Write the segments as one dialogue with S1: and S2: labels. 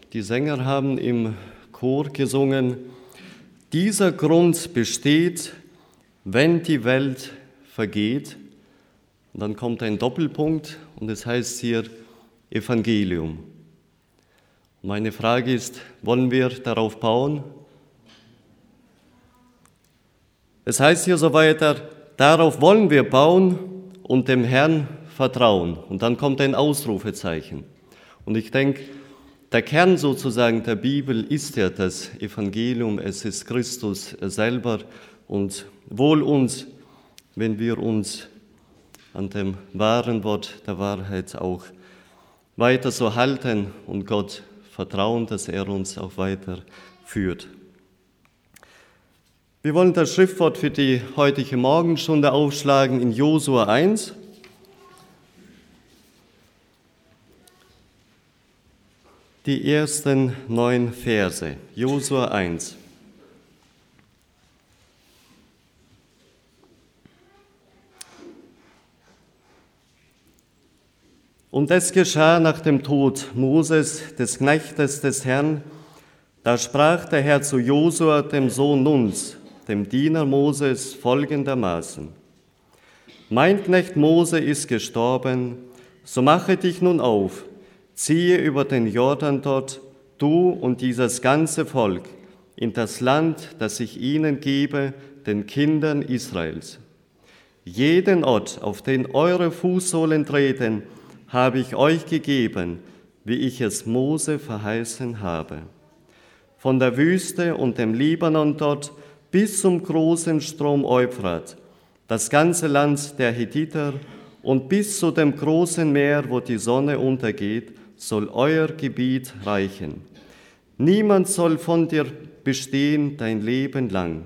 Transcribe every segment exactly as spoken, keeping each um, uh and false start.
S1: Die Sänger haben im Chor gesungen: Dieser Grund besteht, wenn die Welt vergeht. Und dann kommt ein Doppelpunkt und es heißt hier Evangelium. Meine Frage ist, wollen wir darauf bauen? Es heißt hier so weiter, darauf wollen wir bauen und dem Herrn vertrauen. Und dann kommt ein Ausrufezeichen. Und ich denke, der Kern sozusagen der Bibel ist ja das Evangelium, es ist Christus selber. Und wohl uns, wenn wir uns an dem wahren Wort der Wahrheit auch weiter so halten und Gott vertrauen, dass er uns auch weiter führt. Wir wollen das Schriftwort für die heutige Morgenstunde aufschlagen in Josua eins. Die ersten neun Verse, Josua eins. Und es geschah nach dem Tod Moses, des Knechtes des Herrn, da sprach der Herr zu Josua, dem Sohn Nuns, dem Diener Moses, folgendermaßen: Mein Knecht Mose ist gestorben, so mache dich nun auf, ziehe über den Jordan dort, du und dieses ganze Volk, in das Land, das ich ihnen gebe, den Kindern Israels. Jeden Ort, auf den eure Fußsohlen treten, habe ich euch gegeben, wie ich es Mose verheißen habe. Von der Wüste und dem Libanon dort bis zum großen Strom Euphrat, das ganze Land der Hethiter und bis zu dem großen Meer, wo die Sonne untergeht, soll euer Gebiet reichen. Niemand soll von dir bestehen dein Leben lang.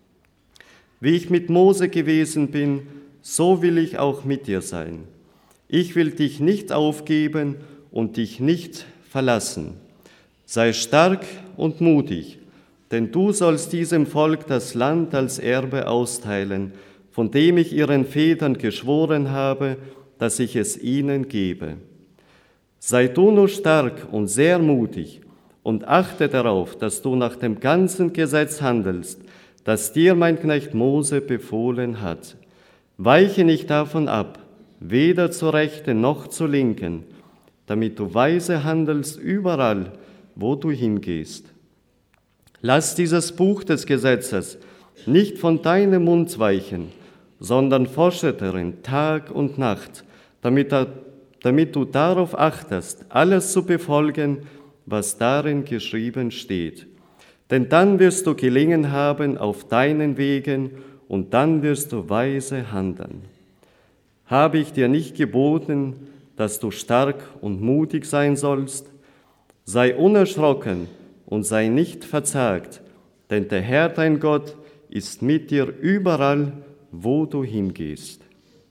S1: Wie ich mit Mose gewesen bin, so will ich auch mit dir sein. Ich will dich nicht aufgeben und dich nicht verlassen. Sei stark und mutig, denn du sollst diesem Volk das Land als Erbe austeilen, von dem ich ihren Vätern geschworen habe, dass ich es ihnen gebe. Sei du nur stark und sehr mutig und achte darauf, dass du nach dem ganzen Gesetz handelst, das dir mein Knecht Mose befohlen hat. Weiche nicht davon ab, weder zur Rechten noch zur Linken, damit du weise handelst überall, wo du hingehst. Lass dieses Buch des Gesetzes nicht von deinem Mund weichen, sondern forsche darin Tag und Nacht, damit, damit du darauf achtest, alles zu befolgen, was darin geschrieben steht. Denn dann wirst du gelingen haben auf deinen Wegen und dann wirst du weise handeln. Habe ich dir nicht geboten, dass du stark und mutig sein sollst? Sei unerschrocken und sei nicht verzagt, denn der Herr, dein Gott, ist mit dir überall, wo du hingehst.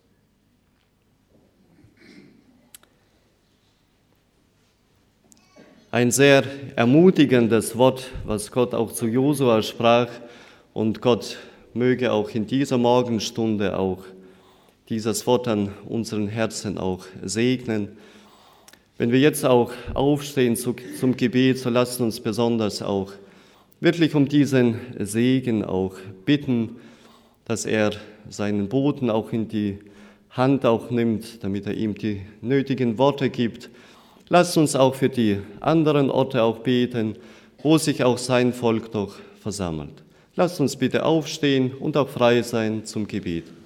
S1: Ein sehr ermutigendes Wort, was Gott auch zu Josua sprach, und Gott möge auch in dieser Morgenstunde auch dieses Wort an unseren Herzen auch segnen. Wenn wir jetzt auch aufstehen zu, zum Gebet, so lasst uns besonders auch wirklich um diesen Segen auch bitten, dass er seinen Boten auch in die Hand auch nimmt, damit er ihm die nötigen Worte gibt. Lasst uns auch für die anderen Orte auch beten, wo sich auch sein Volk doch versammelt. Lasst uns bitte aufstehen und auch frei sein zum Gebet.